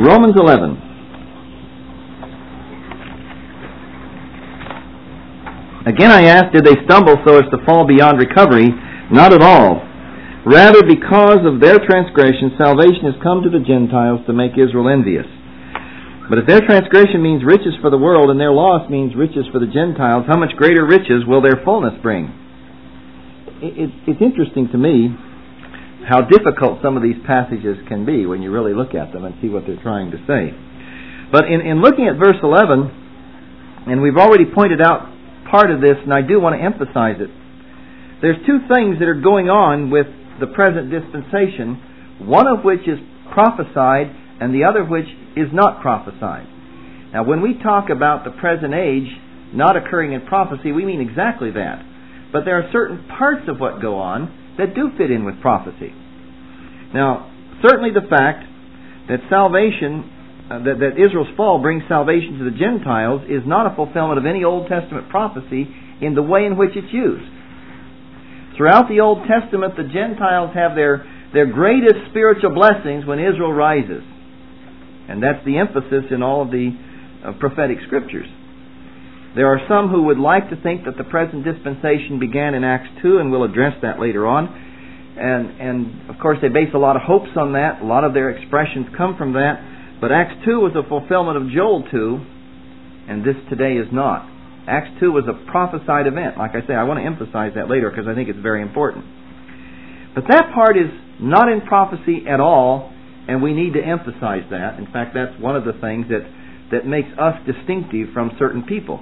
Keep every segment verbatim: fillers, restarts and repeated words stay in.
Romans eleven. Again I ask, did they stumble so as to fall beyond recovery? Not at all. Rather, because of their transgression, salvation has come to the Gentiles to make Israel envious. But if their transgression means riches for the world, and their loss means riches for the Gentiles, how much greater riches will their fullness bring? It's interesting to me how difficult some of these passages can be when you really look at them and see what they're trying to say. But in, in looking at verse eleven, and we've already pointed out part of this, and I do want to emphasize it, there's two things that are going on with the present dispensation, one of which is prophesied and the other of which is not prophesied. Now, when we talk about the present age not occurring in prophecy, we mean exactly that. But there are certain parts of what go on that do fit in with prophecy. Now, certainly the fact that salvation, uh, that, that Israel's fall brings salvation to the Gentiles is not a fulfillment of any Old Testament prophecy in the way in which it's used. Throughout the Old Testament, the Gentiles have their, their greatest spiritual blessings when Israel rises. And that's the emphasis in all of the uh, prophetic scriptures. There are some who would like to think that the present dispensation began in Acts two, and we'll address that later on. And, and of course, they base a lot of hopes on that. A lot of their expressions come from that. But Acts two was a fulfillment of Joel two, and this today is not. Acts two was a prophesied event. Like I say, I want to emphasize that later because I think it's very important. But that part is not in prophecy at all, and we need to emphasize that. In fact, that's one of the things that, that makes us distinctive from certain people.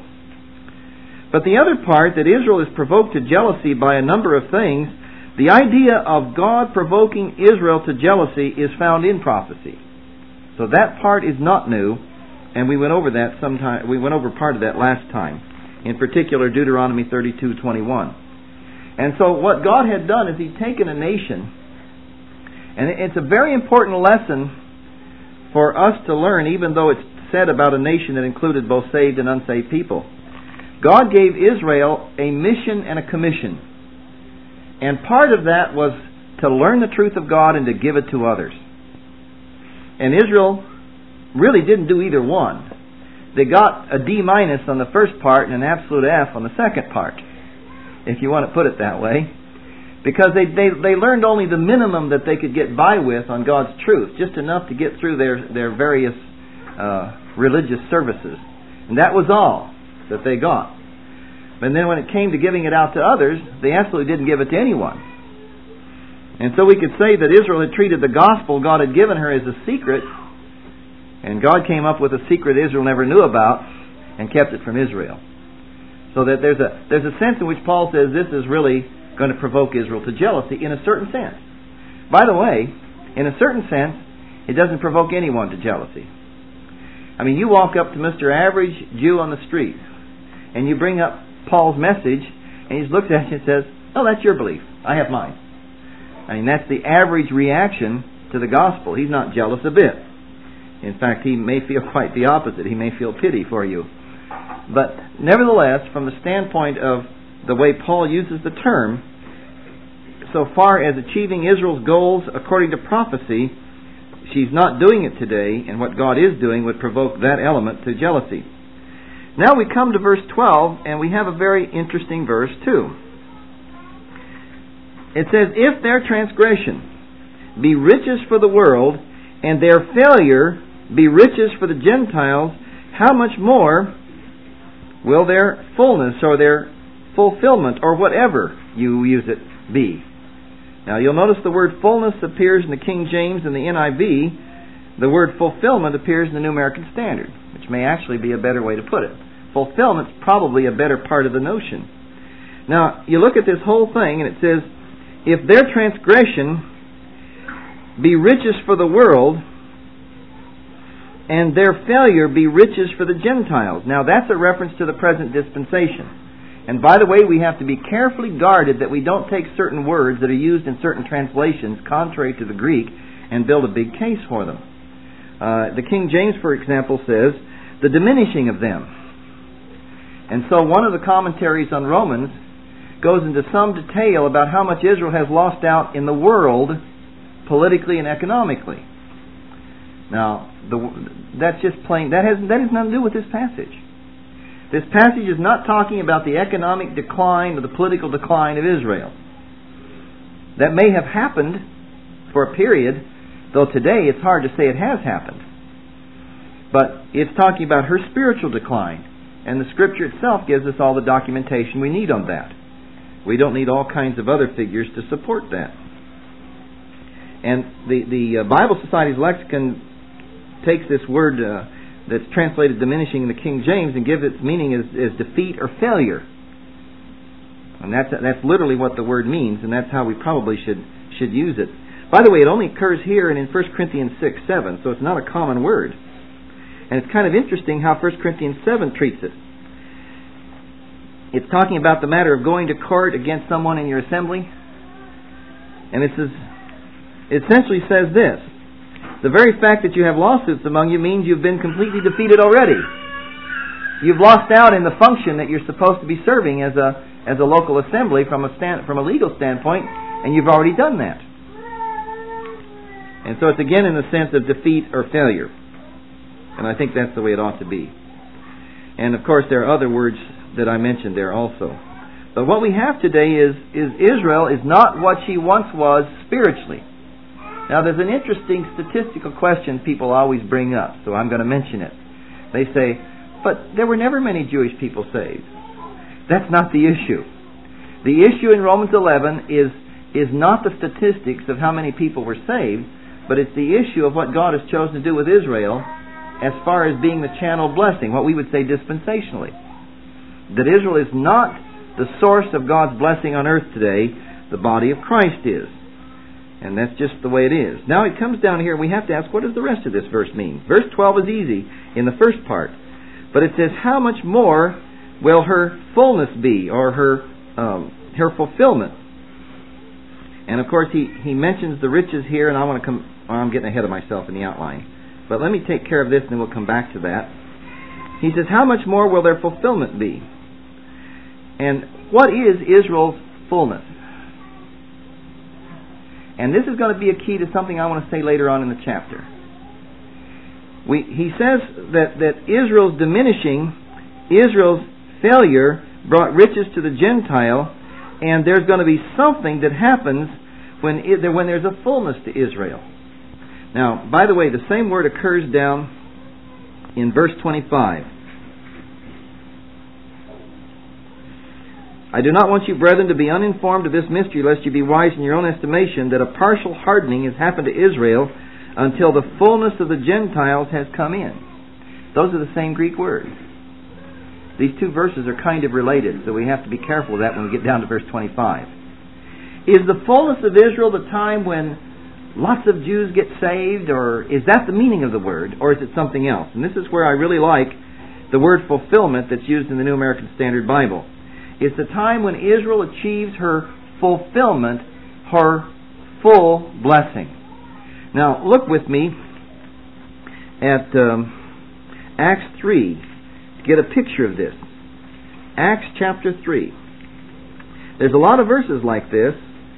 But the other part, that Israel is provoked to jealousy by a number of things, the idea of God provoking Israel to jealousy is found in prophecy. So that part is not new, and we went over that sometime. We went over part of that last time. In particular, Deuteronomy thirty-two twenty-one. And so what God had done is He'd taken a nation, and it's a very important lesson for us to learn, even though it's said about a nation that included both saved and unsaved people. God gave Israel a mission and a commission. And part of that was to learn the truth of God and to give it to others. And Israel really didn't do either one. They got a D minus on the first part and an absolute F on the second part, if you want to put it that way. Because they, they, they learned only the minimum that they could get by with on God's truth, just enough to get through their, their various uh, religious services. And that was all that they got. And then when it came to giving it out to others, they absolutely didn't give it to anyone. And so we could say that Israel had treated the gospel God had given her as a secret, and God came up with a secret Israel never knew about and kept it from Israel. So that there's a there's a sense in which Paul says this is really going to provoke Israel to jealousy in a certain sense. By the way, in a certain sense, it doesn't provoke anyone to jealousy. I mean, you walk up to Mister Average Jew on the street, and you bring up Paul's message, and he looks at you and says, "Oh, that's your belief. I have mine." I mean, that's the average reaction to the gospel. He's not jealous a bit. In fact, he may feel quite the opposite. He may feel pity for you. But nevertheless, from the standpoint of the way Paul uses the term, so far as achieving Israel's goals according to prophecy, she's not doing it today, and what God is doing would provoke that element to jealousy. Now we come to verse twelve, and we have a very interesting verse too. It says, "If their transgression be riches for the world, and their failure be riches for the Gentiles, how much more will their fullness or their fulfillment, or whatever you use it, be?" Now you'll notice the word fullness appears in the King James and the N I V. The word fulfillment appears in the New American Standard, which may actually be a better way to put it. Fulfillment's probably a better part of the notion. Now, you look at this whole thing, and it says, "If their transgression be riches for the world, and their failure be riches for the Gentiles." Now, that's a reference to the present dispensation. And by the way, we have to be carefully guarded that we don't take certain words that are used in certain translations contrary to the Greek and build a big case for them. Uh, the King James, for example, says, "the diminishing of them." And so one of the commentaries on Romans goes into some detail about how much Israel has lost out in the world, politically and economically. Now, the, that's just plain, that has, that has nothing to do with this passage. This passage is not talking about the economic decline or the political decline of Israel. That may have happened for a period, though today it's hard to say it has happened. But it's talking about her spiritual decline. And the Scripture itself gives us all the documentation we need on that. We don't need all kinds of other figures to support that. And the, the uh, Bible Society's lexicon takes this word uh, that's translated diminishing in the King James and gives its meaning as, as defeat or failure. And that's that's literally what the word means, and that's how we probably should should use it. By the way, it only occurs here and in First Corinthians six seven, so it's not a common word. And it's kind of interesting how First Corinthians seven treats it. It's talking about the matter of going to court against someone in your assembly. And it says, it essentially says this: the very fact that you have lawsuits among you means you've been completely defeated already. You've lost out in the function that you're supposed to be serving as a as a local assembly from a stand, from a legal standpoint, and you've already done that. And so it's again in the sense of defeat or failure. And I think that's the way it ought to be. And of course there are other words that I mentioned there also. But what we have today is, is Israel is not what she once was spiritually. Now there's an interesting statistical question people always bring up, so I'm going to mention it. They say, but there were never many Jewish people saved. That's not the issue. The issue in Romans eleven is, is not the statistics of how many people were saved, but it's the issue of what God has chosen to do with Israel as far as being the channel of blessing, what we would say dispensationally. That Israel is not the source of God's blessing on earth today, the body of Christ is. And that's just the way it is. Now it comes down here and we have to ask, what does the rest of this verse mean? Verse twelve is easy in the first part. But it says, how much more will her fullness be, or her um, her fulfillment? And of course he, he mentions the riches here, and I want to come, well, I'm getting ahead of myself in the outline. But let me take care of this and then we'll come back to that. He says, how much more will their fulfillment be? And what is Israel's fullness? And this is going to be a key to something I want to say later on in the chapter. We, he says that, that Israel's diminishing, Israel's failure brought riches to the Gentile, and there's going to be something that happens when, it, when there's a fullness to Israel. Now, by the way, the same word occurs down in verse twenty-five. I do not want you, brethren, to be uninformed of this mystery, lest you be wise in your own estimation, that a partial hardening has happened to Israel until the fullness of the Gentiles has come in. Those are the same Greek words. These two verses are kind of related, so we have to be careful of that when we get down to verse twenty-five. Is the fullness of Israel the time when lots of Jews get saved, or is that the meaning of the word, or is it something else? And this is where I really like the word fulfillment that's used in the New American Standard Bible. It's the time when Israel achieves her fulfillment, her full blessing. Now, look with me at um, Acts three to get a picture of this. Acts chapter three. There's a lot of verses like this.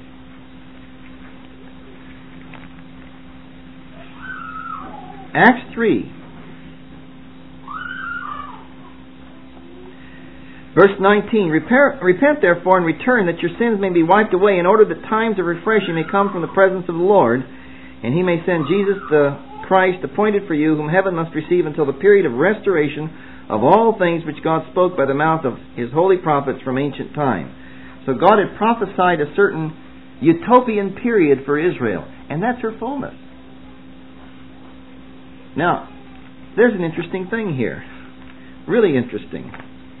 Acts three. Verse nineteen, repent, repent therefore and return, that your sins may be wiped away, in order that times of refreshing may come from the presence of the Lord, and He may send Jesus the Christ, appointed for you, whom heaven must receive until the period of restoration of all things which God spoke by the mouth of His holy prophets from ancient time. So God had prophesied a certain utopian period for Israel, and that's her fullness. Now, there's an interesting thing here. Really interesting.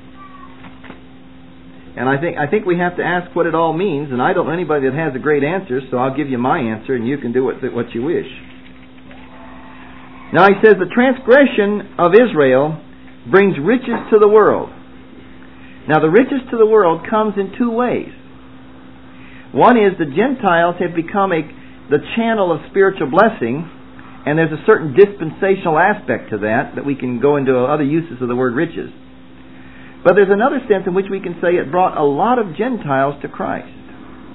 And I think I think we have to ask what it all means, and I don't know anybody that has a great answer, so I'll give you my answer, and you can do what, what you wish. Now he says, the transgression of Israel brings riches to the world. Now the riches to the world comes in two ways. One is the Gentiles have become a the channel of spiritual blessing, and there's a certain dispensational aspect to that, that we can go into other uses of the word riches. But there's another sense in which we can say it brought a lot of Gentiles to Christ.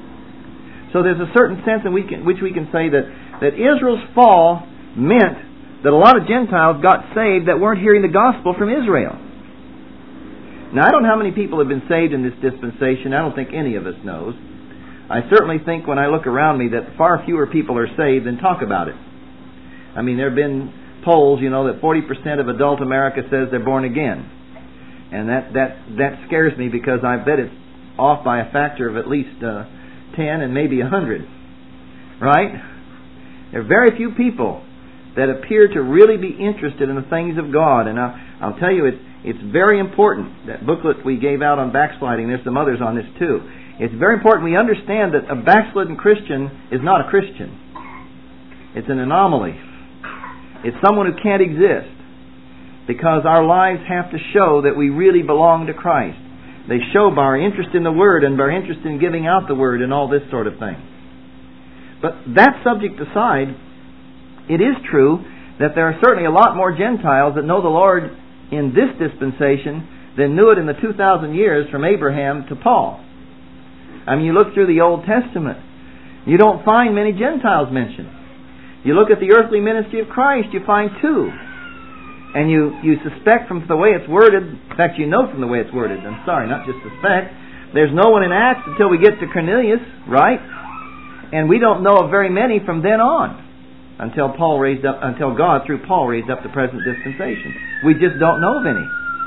So there's a certain sense in which we can say that, that Israel's fall meant that a lot of Gentiles got saved that weren't hearing the gospel from Israel. Now, I don't know how many people have been saved in this dispensation. I don't think any of us knows. I certainly think when I look around me that far fewer people are saved than talk about it. I mean, there have been polls, you know, that forty percent of adult America says they're born again. And that, that, that scares me because I bet it's off by a factor of at least uh, ten and maybe one hundred. Right? There are very few people that appear to really be interested in the things of God. And I'll, I'll tell you, it's, it's very important. That booklet we gave out on backsliding, there's some others on this too. It's very important we understand that a backslidden Christian is not a Christian. It's an anomaly. It's someone who can't exist, because our lives have to show that we really belong to Christ. They show by our interest in the Word and by our interest in giving out the Word and all this sort of thing. But that subject aside, it is true that there are certainly a lot more Gentiles that know the Lord in this dispensation than knew it in the two thousand years from Abraham to Paul. I mean, you look through the Old Testament, you don't find many Gentiles mentioned. You look at the earthly ministry of Christ, you find two. And you, you suspect from the way it's worded, in fact you know from the way it's worded, I'm sorry, not just suspect, there's no one in Acts until we get to Cornelius, right? And we don't know of very many from then on. Until Paul raised up, until God through Paul raised up the present dispensation. We just don't know of any.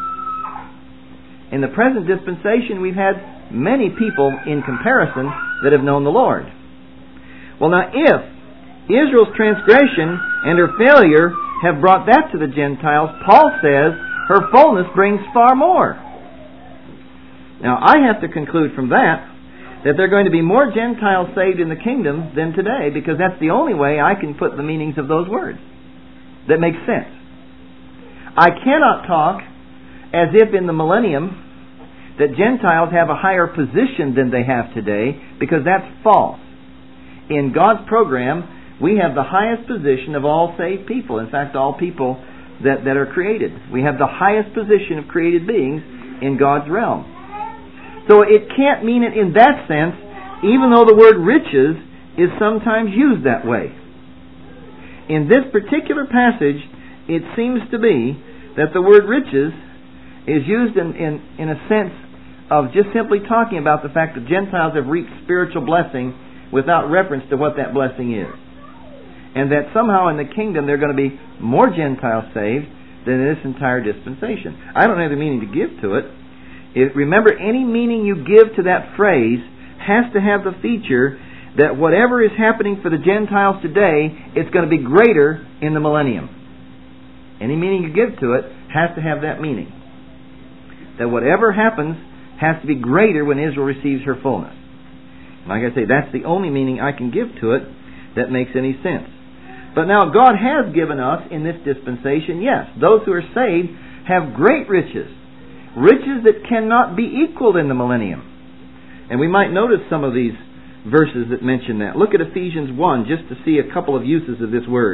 In the present dispensation, we've had many people in comparison that have known the Lord. Well, now, if Israel's transgression and her failure have brought that to the Gentiles, Paul says her fullness brings far more. Now, I have to conclude from that that there are going to be more Gentiles saved in the kingdom than today, because that's the only way I can put the meanings of those words that makes sense. I cannot talk as if in the millennium that Gentiles have a higher position than they have today, because that's false. In God's program, we have the highest position of all saved people. In fact, all people that, that are created. We have the highest position of created beings in God's realm. So it can't mean it in that sense, even though the word riches is sometimes used that way. In this particular passage, it seems to be that the word riches is used in, in, in a sense of just simply talking about the fact that Gentiles have reaped spiritual blessing without reference to what that blessing is. And that somehow in the kingdom there are going to be more Gentiles saved than in this entire dispensation. I don't have the meaning to give to it. If, remember, any meaning you give to that phrase has to have the feature that whatever is happening for the Gentiles today, it's going to be greater in the millennium. Any meaning you give to it has to have that meaning. That whatever happens has to be greater when Israel receives her fullness. Like I say, that's the only meaning I can give to it that makes any sense. But now God has given us in this dispensation, yes, those who are saved have great riches. Riches that cannot be equaled in the millennium. And we might notice some of these verses that mention that. Look at Ephesians one just to see a couple of uses of this word.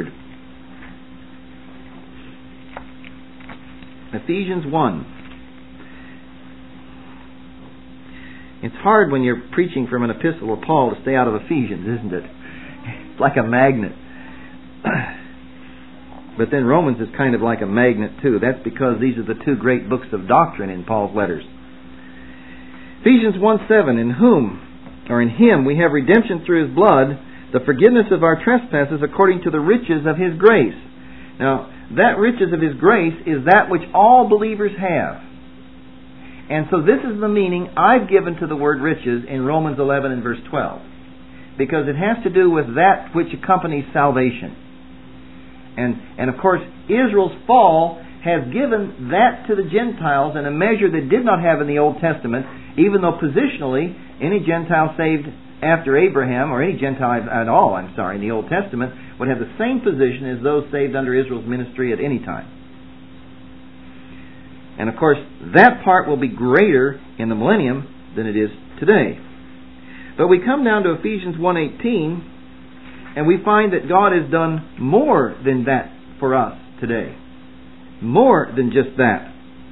Ephesians one. It's hard when you're preaching from an epistle of Paul to stay out of Ephesians, isn't it? It's like a magnet. But then Romans is kind of like a magnet too. That's because these are the two great books of doctrine in Paul's letters. Ephesians one seven, in whom, or in Him, we have redemption through His blood, the forgiveness of our trespasses according to the riches of His grace. Now, that riches of His grace is that which all believers have. And so this is the meaning I've given to the word riches in Romans eleven and verse twelve. Because it has to do with that which accompanies salvation. And, and of course, Israel's fall has given that to the Gentiles in a measure they did not have in the Old Testament, even though positionally, any Gentile saved after Abraham, or any Gentile at all, I'm sorry, in the Old Testament, would have the same position as those saved under Israel's ministry at any time. And of course, that part will be greater in the millennium than it is today. But we come down to Ephesians one eighteen, and we find that God has done more than that for us today. More than just that.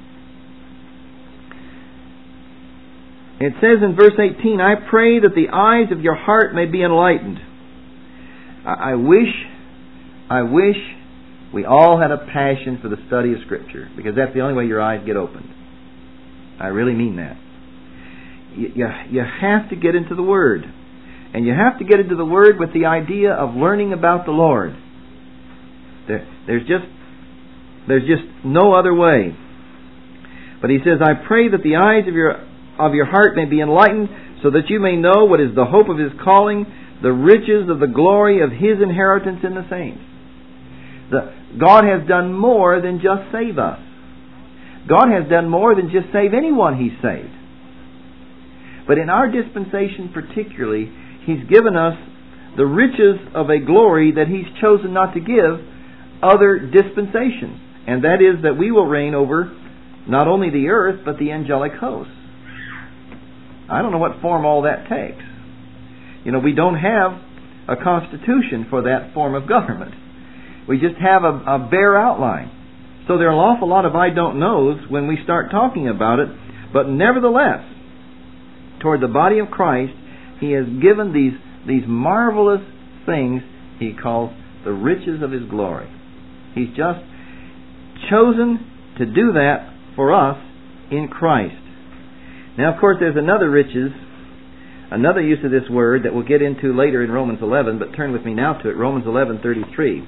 It says in verse eighteen, I pray that the eyes of your heart may be enlightened. I wish, I wish we all had a passion for the study of Scripture, because that's the only way your eyes get opened. I really mean that. You, you, you have to get into the Word. And you have to get into the Word with the idea of learning about the Lord. There, there's just there's just no other way. But he says, I pray that the eyes of your of your heart may be enlightened, so that you may know what is the hope of His calling, the riches of the glory of His inheritance in the saints. The, God has done more than just save us. God has done more than just save anyone He's saved. But in our dispensation particularly, He's given us the riches of a glory that He's chosen not to give other dispensations. And that is that we will reign over not only the earth, but the angelic hosts. I don't know what form all that takes. You know, we don't have a constitution for that form of government. We just have a, a bare outline. So there are an awful lot of I don't knows when we start talking about it. But nevertheless, toward the body of Christ, He has given these, these marvelous things He calls the riches of His glory. He's just chosen to do that for us in Christ. Now, of course, there's another riches, another use of this word that we'll get into later in Romans eleven, but turn with me now to it, Romans eleven thirty-three.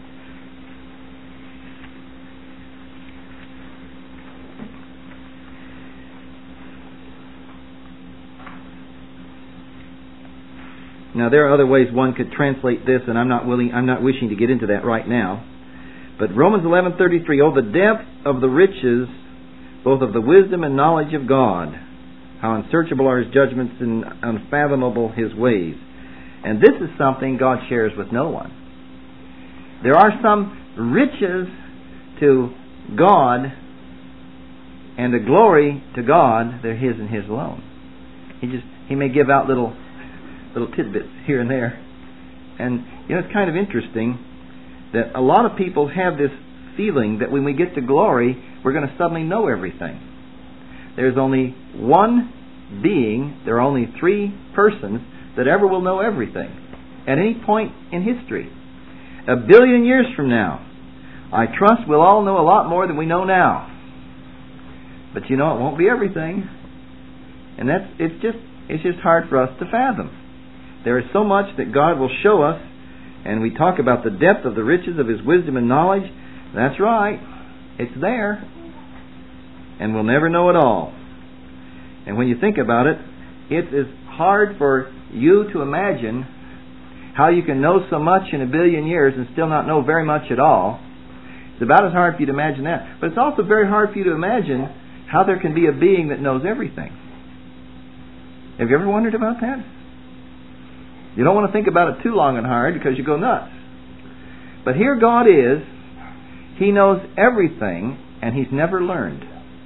Now, there are other ways one could translate this, and I'm not willing, I'm not wishing to get into that right now. But Romans eleven thirty-three, oh, the depth of the riches, both of the wisdom and knowledge of God. How unsearchable are His judgments and unfathomable His ways. And this is something God shares with no one. There are some riches to God and the glory to God. They're His and His alone. He just He may give out little little tidbits here and there. And, you know, it's kind of interesting that a lot of people have this feeling that when we get to glory, we're going to suddenly know everything. There's only one being, there are only three persons that ever will know everything at any point in history. A billion years from now, I trust we'll all know a lot more than we know now. But you know, it won't be everything. And that's it's just it's just hard for us to fathom. There is so much that God will show us, and we talk about the depth of the riches of His wisdom and knowledge. That's right. It's there. And we'll never know it all. And when you think about it, it is hard for you to imagine how you can know so much in a billion years and still not know very much at all. It's about as hard for you to imagine that. But it's also very hard for you to imagine how there can be a being that knows everything. Have you ever wondered about that? You don't want to think about it too long and hard because you go nuts. But here God is. He knows everything, and He's never learned.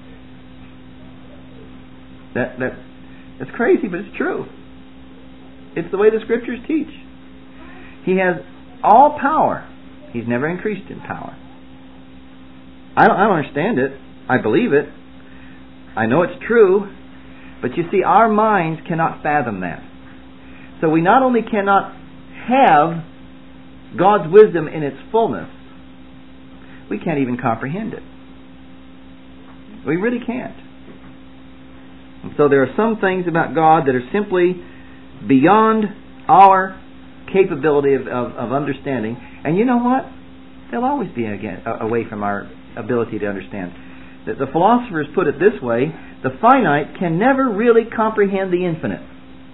That that that's crazy, but it's true. It's the way the Scriptures teach. He has all power. He's never increased in power. I don't, I don't understand it. I believe it. I know it's true. But you see, our minds cannot fathom that. So we not only cannot have God's wisdom in its fullness, we can't even comprehend it. We really can't. And so there are some things about God that are simply beyond our capability of, of, of understanding. And you know what? They'll always be again away from our ability to understand. The, the philosophers put it this way: the finite can never really comprehend the infinite.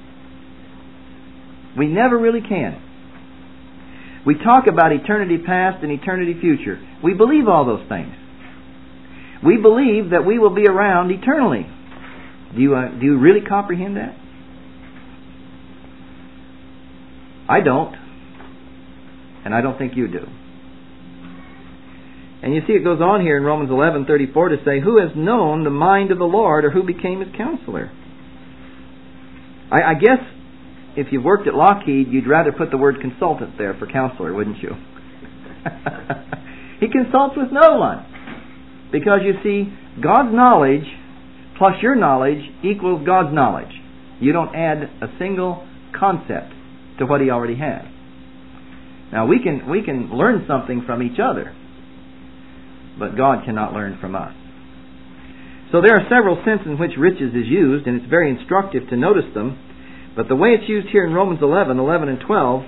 We never really can. We talk about eternity past and eternity future. We believe all those things. We believe that we will be around eternally. Do you, uh, do you really comprehend that? I don't. And I don't think you do. And you see it goes on here in Romans eleven thirty-four to say, who has known the mind of the Lord, or who became His counselor? I, I guess if you've worked at Lockheed, you'd rather put the word consultant there for counselor, wouldn't you? He consults with no one. Because you see, God's knowledge plus your knowledge equals God's knowledge. You don't add a single concept to what He already has. Now we can we can learn something from each other. but God cannot learn from us. So there are several senses in which riches is used, and it's very instructive to notice them. But the way it's used here in Romans eleven, eleven and twelve,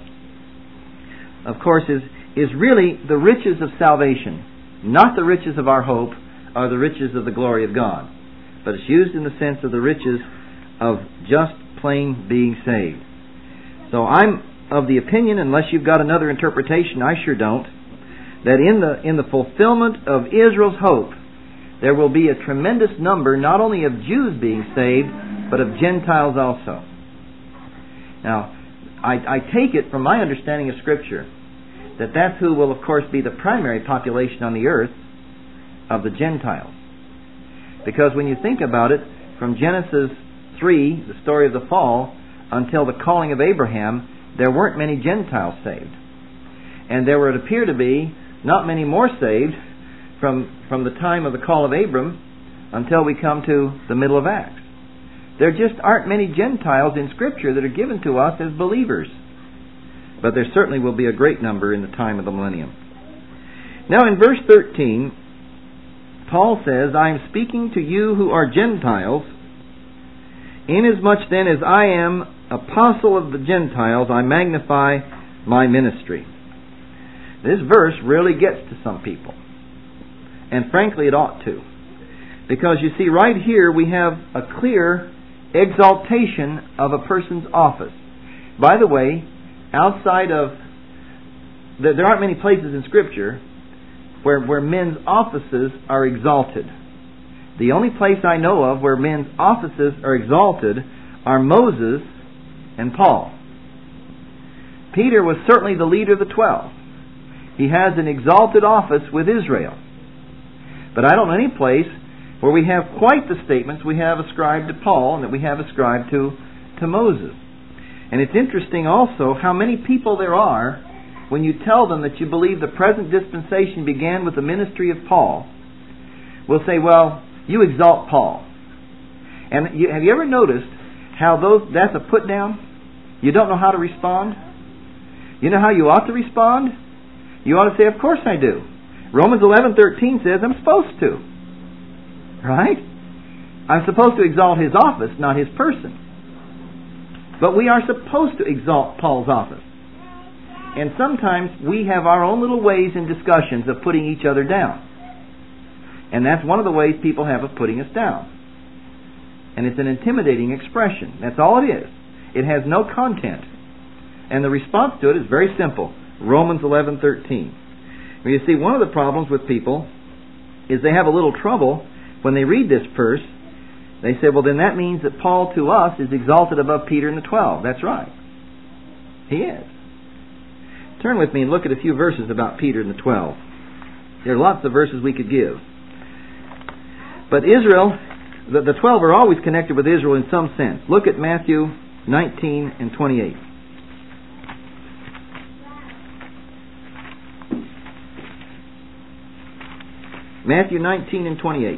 of course, is, is really the riches of salvation, not the riches of our hope or the riches of the glory of God. But it's used in the sense of the riches of just plain being saved. So I'm of the opinion, unless you've got another interpretation, I sure don't, that in the in the fulfillment of Israel's hope, there will be a tremendous number not only of Jews being saved, but of Gentiles also. Now, I, I take it from my understanding of Scripture that that's who will, of course, be the primary population on the earth of the Gentiles. Because when you think about it, from Genesis three, the story of the fall, until the calling of Abraham, there weren't many Gentiles saved. And there would appear to be not many more saved from, from the time of the call of Abram until we come to the middle of Acts. There just aren't many Gentiles in Scripture that are given to us as believers. But there certainly will be a great number in the time of the millennium. Now in verse thirteen, Paul says, I am speaking to you who are Gentiles, inasmuch then as I am apostle of the Gentiles, I magnify my ministry. This verse really gets to some people. And frankly, it ought to. Because you see, right here we have a clear exaltation of a person's office. By the way, outside of... There aren't many places in Scripture where, where men's offices are exalted. The only place I know of where men's offices are exalted are Moses and Paul. Peter was certainly the leader of the twelve. He has an exalted office with Israel. But I don't know any place where we have quite the statements we have ascribed to Paul and that we have ascribed to, to Moses. And it's interesting also how many people there are, when you tell them that you believe the present dispensation began with the ministry of Paul, will say, well, you exalt Paul. And you, have you ever noticed how those that's a put down? You don't know how to respond? You know how you ought to respond? You ought to say, of course I do. Romans eleven thirteen says I'm supposed to. Right? I'm supposed to exalt his office, not his person. But we are supposed to exalt Paul's office. And sometimes we have our own little ways in discussions of putting each other down. And that's one of the ways people have of putting us down. And it's an intimidating expression. That's all it is. It has no content. And the response to it is very simple. Romans eleven thirteen. Well, you see, one of the problems with people is they have a little trouble when they read this verse. They say, well, then that means that Paul to us is exalted above Peter and the twelve. That's right. He is. Turn with me and look at a few verses about Peter and the twelve. There are lots of verses we could give. But Israel, the, the twelve are always connected with Israel in some sense. Look at Matthew nineteen and twenty-eight. Matthew nineteen and twenty-eight.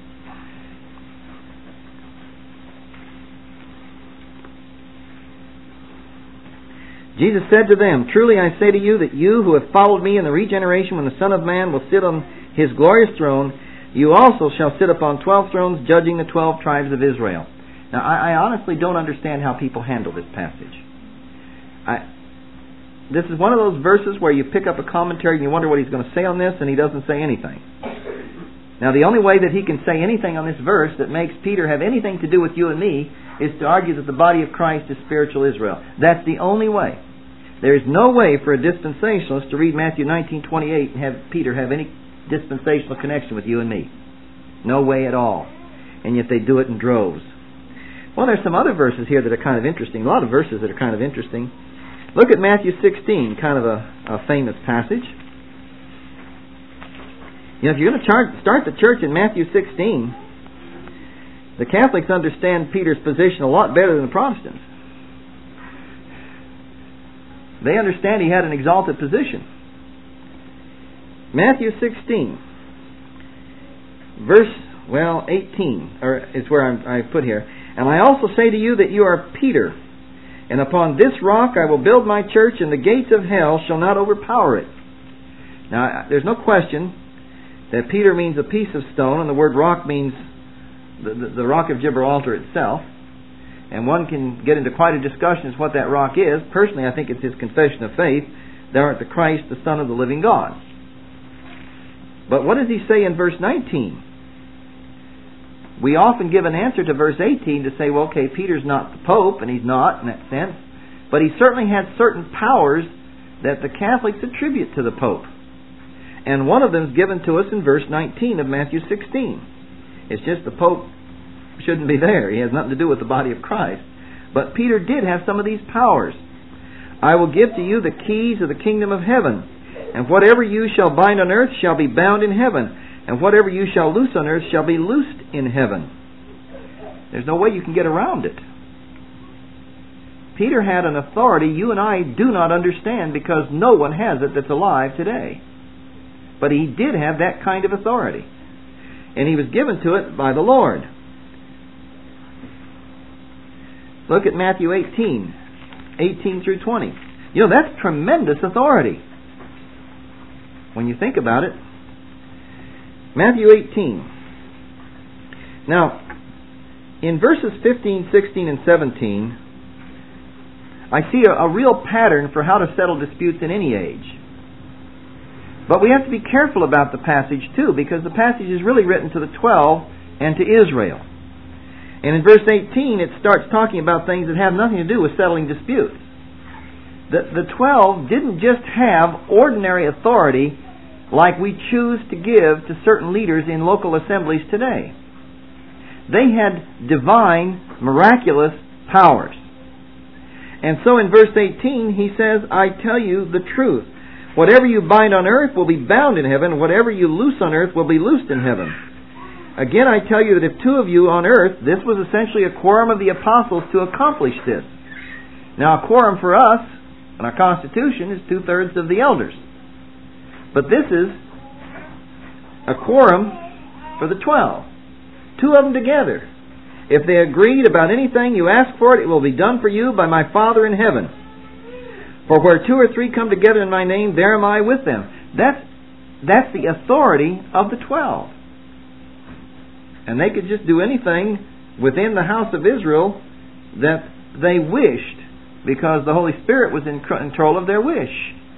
Jesus said to them, truly I say to you that you who have followed me in the regeneration when the Son of Man will sit on his glorious throne, you also shall sit upon twelve thrones, judging the twelve tribes of Israel. Now, I, I honestly don't understand how people handle this passage. I, this is one of those verses where you pick up a commentary and you wonder what he's going to say on this, and he doesn't say anything. Now, the only way that he can say anything on this verse that makes Peter have anything to do with you and me is to argue that the body of Christ is spiritual Israel. That's the only way. There is no way for a dispensationalist to read Matthew nineteen twenty-eight and have Peter have any dispensational connection with you and me. No way at all. And yet they do it in droves. Well, there's some other verses here that are kind of interesting. A lot of verses that are kind of interesting. Look at Matthew sixteen, kind of a, a famous passage. You know, if you're going to chart, start the church in Matthew sixteen, the Catholics understand Peter's position a lot better than the Protestants. They understand he had an exalted position. Matthew sixteen, verse, well, eighteen, or is where I'm, I put here. And I also say to you that you are Peter, and upon this rock I will build my church, and the gates of hell shall not overpower it. Now, there's no question that Peter means a piece of stone, and the word rock means the, the, the rock of Gibraltar itself. And one can get into quite a discussion as to what that rock is. Personally, I think it's his confession of faith. Thou art the Christ, the Son of the living God. But what does he say in verse nineteen? We often give an answer to verse eighteen to say, well, okay, Peter's not the Pope, and he's not in that sense. But he certainly had certain powers that the Catholics attribute to the Pope. And one of them is given to us in verse nineteen of Matthew sixteen. It's just the Pope shouldn't be there. He has nothing to do with the body of Christ. But Peter did have some of these powers. I will give to you the keys of the kingdom of heaven. And whatever you shall bind on earth shall be bound in heaven. And whatever you shall loose on earth shall be loosed in heaven. There's no way you can get around it. Peter had an authority you and I do not understand because no one has it that's alive today. But he did have that kind of authority. And he was given to it by the Lord. Look at Matthew eighteen, eighteen through twenty. You know, that's tremendous authority when you think about it. Matthew eighteen. Now, in verses fifteen, sixteen, and seventeen, I see a, a real pattern for how to settle disputes in any age. But we have to be careful about the passage too, because the passage is really written to the twelve and to Israel. And in verse eighteen, it starts talking about things that have nothing to do with settling disputes. The, the twelve didn't just have ordinary authority like we choose to give to certain leaders in local assemblies today. They had divine, miraculous powers. And so in verse eighteen, he says, I tell you the truth. Whatever you bind on earth will be bound in heaven, and whatever you loose on earth will be loosed in heaven. Again, I tell you that if two of you on earth, this was essentially a quorum of the apostles to accomplish this. Now, a quorum for us, in our Constitution, is two-thirds of the elders. But this is a quorum for the twelve. Two of them together. If they agreed about anything you ask for it, it will be done for you by my Father in heaven. For where two or three come together in my name, there am I with them. That's, that's the authority of the twelve. And they could just do anything within the house of Israel that they wished, because the Holy Spirit was in control of their wish.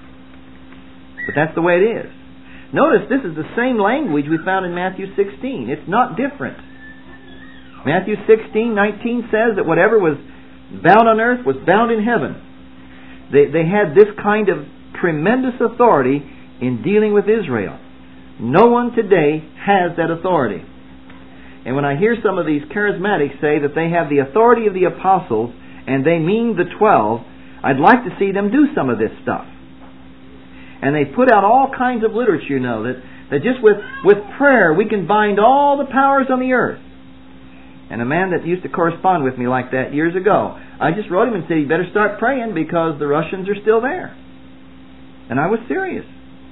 But that's the way it is. Notice this is the same language we found in Matthew sixteen. It's not different. Matthew sixteen, nineteen says that whatever was bound on earth was bound in heaven. They, they had this kind of tremendous authority in dealing with Israel. No one today has that authority. And when I hear some of these charismatics say that they have the authority of the apostles and they mean the twelve, I'd like to see them do some of this stuff. And they put out all kinds of literature, you know, that, that just with, with prayer we can bind all the powers on the earth. And a man that used to correspond with me like that years ago, I just wrote him and said, you better start praying because the Russians are still there. And I was serious.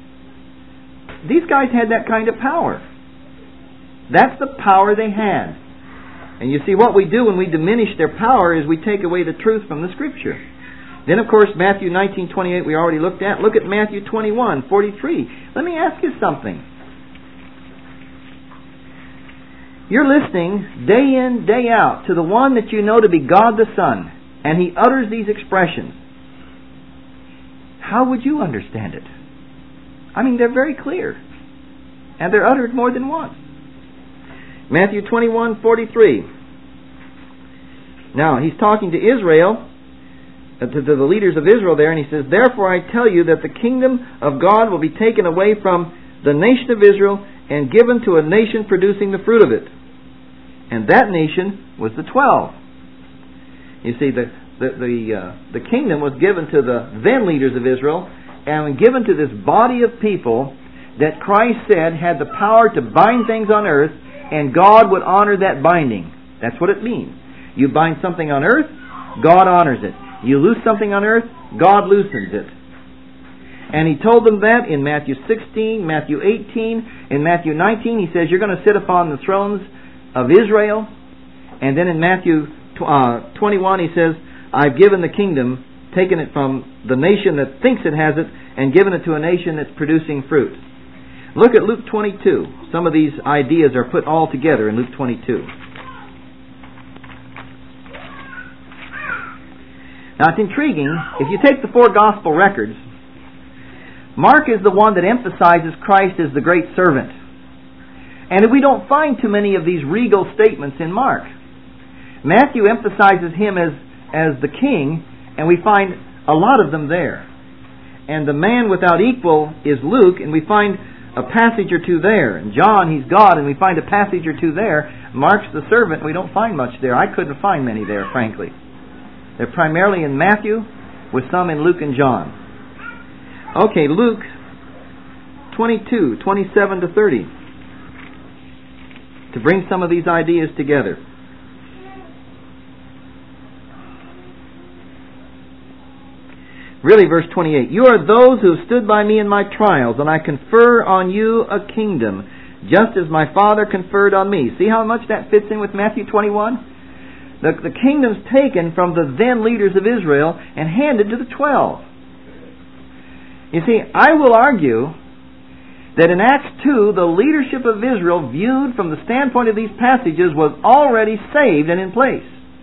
These guys had that kind of power. That's the power they had. And you see, what we do when we diminish their power is we take away the truth from the Scripture. Then, of course, Matthew nineteen twenty-eight we already looked at. Look at Matthew twenty-one forty-three. Let me ask you something. You're listening day in, day out to the one that you know to be God the Son, and He utters these expressions. How would you understand it? I mean, they're very clear. And they're uttered more than once. Matthew twenty-one forty-three. Now, He's talking to Israel, to, to the leaders of Israel there, and He says, therefore I tell you that the kingdom of God will be taken away from the nation of Israel and given to a nation producing the fruit of it. And that nation was the twelve. You see, the the the, uh, the kingdom was given to the then leaders of Israel and given to this body of people that Christ said had the power to bind things on earth, and God would honor that binding. That's what it means. You bind something on earth, God honors it. You loose something on earth, God loosens it. And He told them that in Matthew sixteen, Matthew eighteen, in Matthew nineteen. He says, you're going to sit upon the thrones of Israel. And then in Matthew uh, twenty-one, He says, I've given the kingdom, taken it from the nation that thinks it has it, and given it to a nation that's producing fruit. Look at Luke twenty-two. Some of these ideas are put all together in Luke twenty-two. Now it's intriguing. If you take the four gospel records, Mark is the one that emphasizes Christ as the great servant. And we don't find too many of these regal statements in Mark. Matthew emphasizes him as, as the king, and we find a lot of them there. And the man without equal is Luke, and we find a passage or two there. And John, he's God, and we find a passage or two there. Mark's the servant, we don't find much there. I couldn't find many there, frankly. They're primarily in Matthew, with some in Luke and John. Okay, Luke twenty-two, twenty-seven to thirty. To bring some of these ideas together. Really, verse twenty-eight. You are those who have stood by me in my trials, and I confer on you a kingdom, just as my Father conferred on me. See how much that fits in with Matthew twenty-one? The, the kingdom's taken from the then leaders of Israel and handed to the twelve. You see, I will argue that in Acts two, the leadership of Israel, viewed from the standpoint of these passages, was already saved and in place.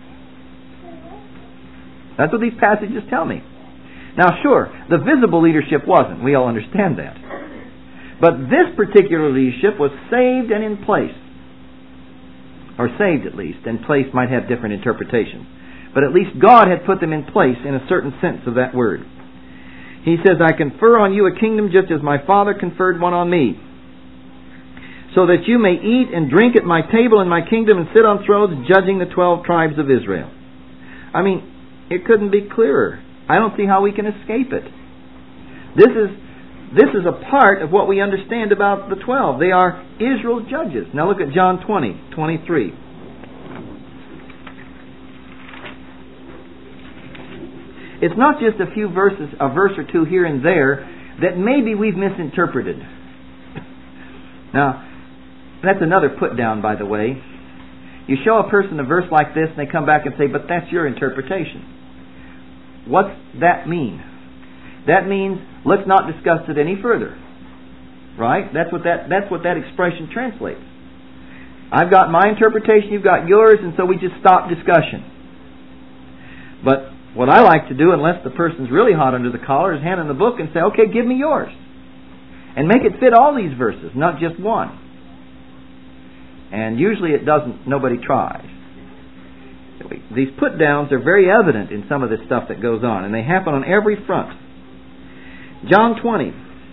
That's what these passages tell me. Now, sure, the visible leadership wasn't. We all understand that. But this particular leadership was saved and in place. Or saved, at least. And place might have different interpretations. But at least God had put them in place in a certain sense of that word. He says, I confer on you a kingdom just as my Father conferred one on me, so that you may eat and drink at my table in my kingdom and sit on thrones judging the twelve tribes of Israel. I mean, it couldn't be clearer. I don't see how we can escape it. This is this is a part of what we understand about the twelve. They are Israel's judges. Now look at John twenty, twenty-three. It's not just a few verses, a verse or two here and there, that maybe we've misinterpreted. Now, that's another put down, by the way. You show a person a verse like this and they come back and say, but that's your interpretation. What's that mean? That means, let's not discuss it any further. Right? That's what that, that's what that expression translates. I've got my interpretation, you've got yours, and so we just stop discussion. But what I like to do, unless the person's really hot under the collar, is hand in the book and say, okay, give me yours. And make it fit all these verses, not just one. And usually it doesn't, nobody tries. These put downs are very evident in some of this stuff that goes on, and they happen on every front. John twenty,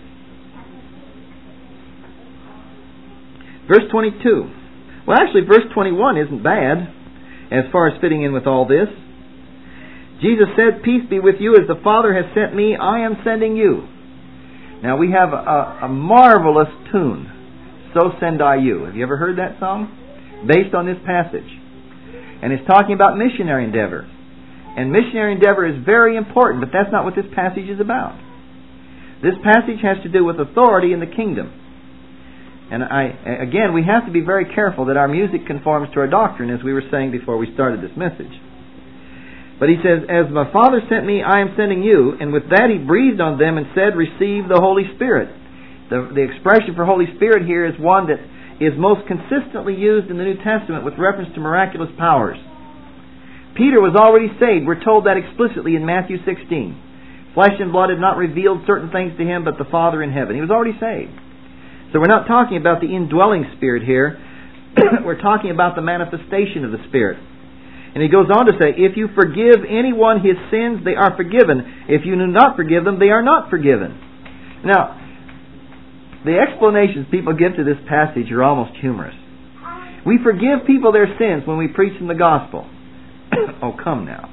verse twenty-two. Well, actually, verse twenty-one isn't bad as far as fitting in with all this. Jesus said, peace be with you, as the Father has sent me, I am sending you. Now we have a, a marvelous tune, So Send I You. Have you ever heard that song? Based on this passage. And it's talking about missionary endeavor. And missionary endeavor is very important, but that's not what this passage is about. This passage has to do with authority in the kingdom. And I, again, we have to be very careful that our music conforms to our doctrine, as we were saying before we started this message. But he says, as my Father sent me, I am sending you. And with that he breathed on them and said, receive the Holy Spirit. The, the expression for Holy Spirit here is one that is most consistently used in the New Testament with reference to miraculous powers. Peter was already saved. We're told that explicitly in Matthew sixteen. Flesh and blood had not revealed certain things to him, but the Father in heaven. He was already saved. So we're not talking about the indwelling Spirit here. We're talking about the manifestation of the Spirit. And he goes on to say, if you forgive anyone his sins, they are forgiven. If you do not forgive them, they are not forgiven. Now, the explanations people give to this passage are almost humorous. We forgive people their sins when we preach them the gospel. Oh, come now.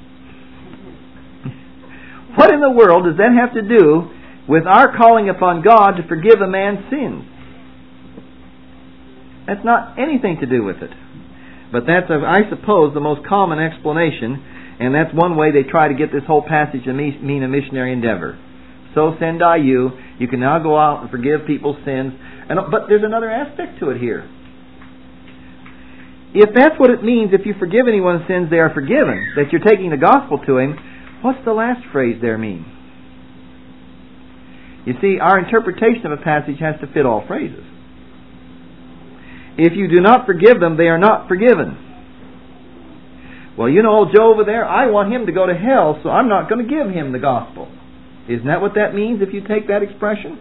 What in the world does that have to do with our calling upon God to forgive a man's sins? That's not anything to do with it. But that's, I suppose, the most common explanation, and that's one way they try to get this whole passage to mean a missionary endeavor. So send I you. You can now go out and forgive people's sins. And, but there's another aspect to it here. If that's what it means, if you forgive anyone's sins, they are forgiven, that you're taking the gospel to him, what's the last phrase there mean? You see, our interpretation of a passage has to fit all phrases. If you do not forgive them, they are not forgiven. Well, you know, old Joe over there, I want him to go to hell, so I'm not going to give him the gospel. Isn't that what that means if you take that expression?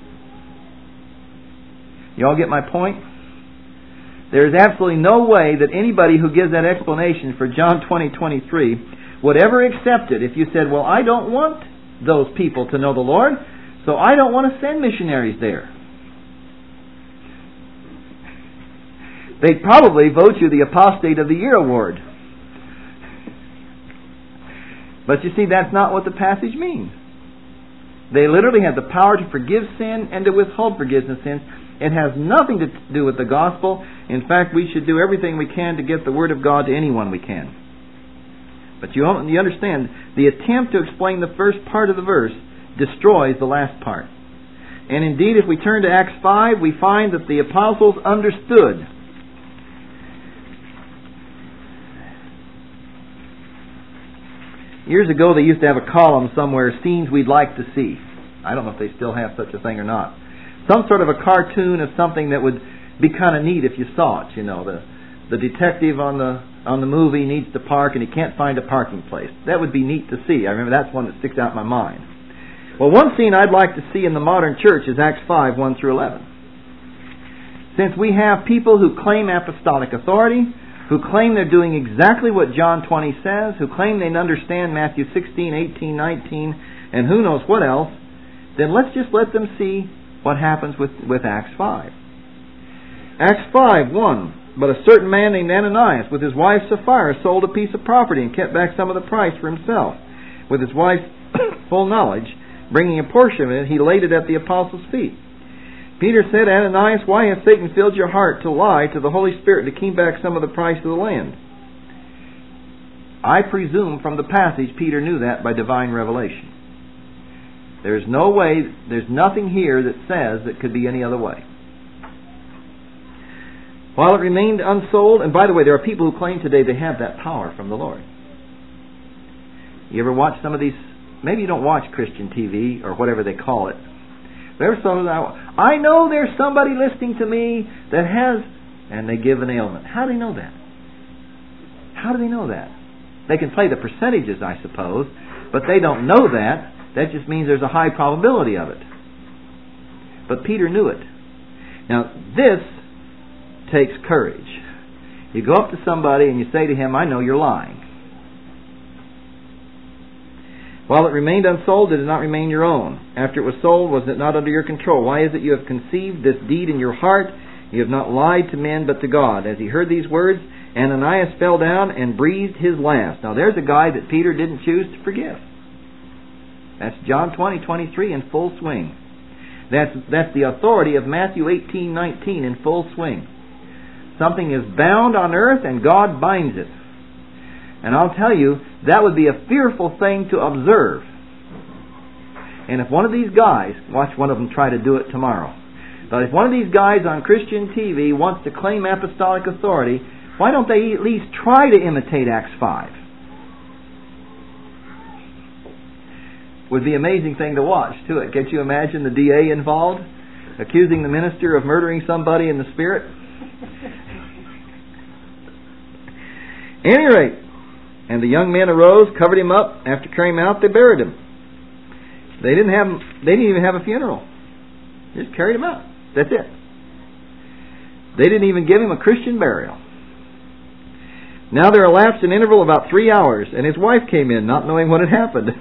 You all get my point? There is absolutely no way that anybody who gives that explanation for John twenty twenty-three would ever accept it if you said, well, I don't want those people to know the Lord, so I don't want to send missionaries there. They'd probably vote you the Apostate of the Year award. But you see, that's not what the passage means. They literally have the power to forgive sin and to withhold forgiveness of sins. It has nothing to do with the gospel. In fact, we should do everything we can to get the Word of God to anyone we can. But you, you understand, the attempt to explain the first part of the verse destroys the last part. And indeed, if we turn to Acts five, we find that the apostles understood. Years ago, they used to have a column somewhere, scenes we'd like to see. I don't know if they still have such a thing or not. Some sort of a cartoon of something that would be kind of neat if you saw it. You know, the the detective on the on the movie needs to park and he can't find a parking place. That would be neat to see. I remember that's one that sticks out in my mind. Well, one scene I'd like to see in the modern church is Acts five, one through eleven. Since we have people who claim apostolic authority, who claim they're doing exactly what John twenty says, who claim they understand Matthew sixteen, eighteen, nineteen, and who knows what else, then let's just let them see what happens with, with Acts five. Acts five, one. But a certain man named Ananias, with his wife Sapphira, sold a piece of property and kept back some of the price for himself. With his wife's full knowledge, bringing a portion of it, he laid it at the apostles' feet. Peter said, Ananias, why has Satan filled your heart to lie to the Holy Spirit to keep back some of the price of the land? I presume from the passage Peter knew that by divine revelation. There's no way, there's nothing here that says that could be any other way. While it remained unsold, and by the way, there are people who claim today they have that power from the Lord. You ever watch some of these? Maybe you don't watch Christian T V or whatever they call it. There's some, I know there's somebody listening to me that has, and they give an ailment. How do they know that? How do they know that? They can play the percentages, I suppose, but they don't know that. That just means there's a high probability of it. But Peter knew it. Now, this takes courage. You go up to somebody and you say to him, I know you're lying. While it remained unsold, it did not remain your own. After it was sold, was it not under your control? Why is it you have conceived this deed in your heart? You have not lied to men, but to God. As he heard these words, Ananias fell down and breathed his last. Now there's a guy that Peter didn't choose to forgive. That's John twenty, twenty-three in full swing. That's, that's the authority of Matthew eighteen, nineteen in full swing. Something is bound on earth and God binds it. And I'll tell you, that would be a fearful thing to observe. And if one of these guys, watch one of them try to do it tomorrow, but if one of these guys on Christian T V wants to claim apostolic authority, why don't they at least try to imitate Acts five? Would be an amazing thing to watch, too. Can't you imagine the D A involved, accusing the minister of murdering somebody in the spirit? At any rate, and the young men arose, covered him up. After carrying him out, they buried him. They didn't have. They didn't even have a funeral. They just carried him out. That's it. They didn't even give him a Christian burial. Now there elapsed an interval of about three hours, and his wife came in, not knowing what had happened.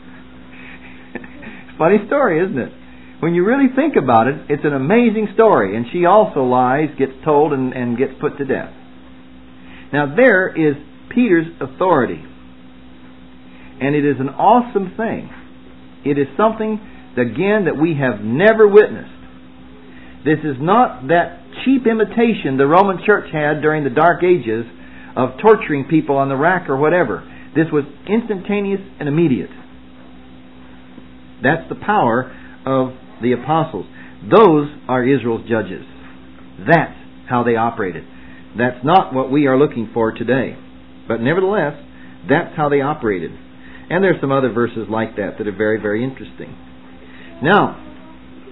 Funny story, isn't it? When you really think about it, it's an amazing story. And she also lies, gets told, and, and gets put to death. Now there is Peter's authority. And it is an awesome thing. It is something, again, that we have never witnessed. This is not that cheap imitation the Roman Church had during the Dark Ages of torturing people on the rack or whatever. This was instantaneous and immediate. That's the power of the apostles. Those are Israel's judges. That's how they operated. That's not what we are looking for today. But nevertheless, that's how they operated. And there's some other verses like that that are very, very interesting. Now,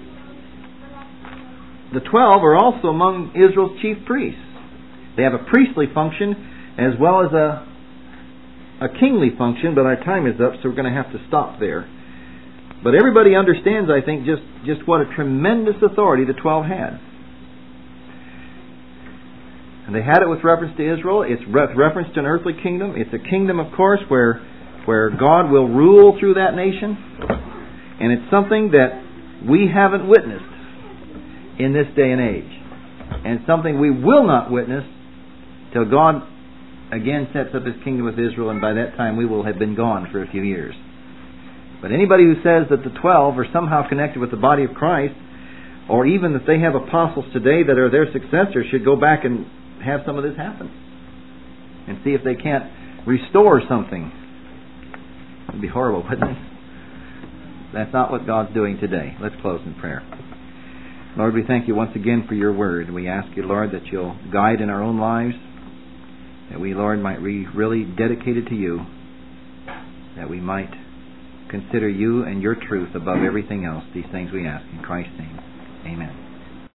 the twelve are also among Israel's chief priests. They have a priestly function as well as a, a kingly function, but our time is up, so we're going to have to stop there. But everybody understands, I think, just, just what a tremendous authority the twelve had. And they had it with reference to Israel. It's with reference to an earthly kingdom. It's a kingdom, of course, where, where God will rule through that nation. And it's something that we haven't witnessed in this day and age. And something we will not witness till God again sets up His kingdom with Israel, and by that time we will have been gone for a few years. But anybody who says that the twelve are somehow connected with the body of Christ, or even that they have apostles today that are their successors, should go back and have some of this happen and see if they can't restore something. It would be horrible, wouldn't it? That's not what God's doing today. Let's close in prayer. Lord, we thank You once again for Your word. We ask You, Lord, that You'll guide in our own lives, that we, Lord, might be really dedicated to You, that we might consider You and Your truth above everything else. These things we ask in Christ's name. Amen.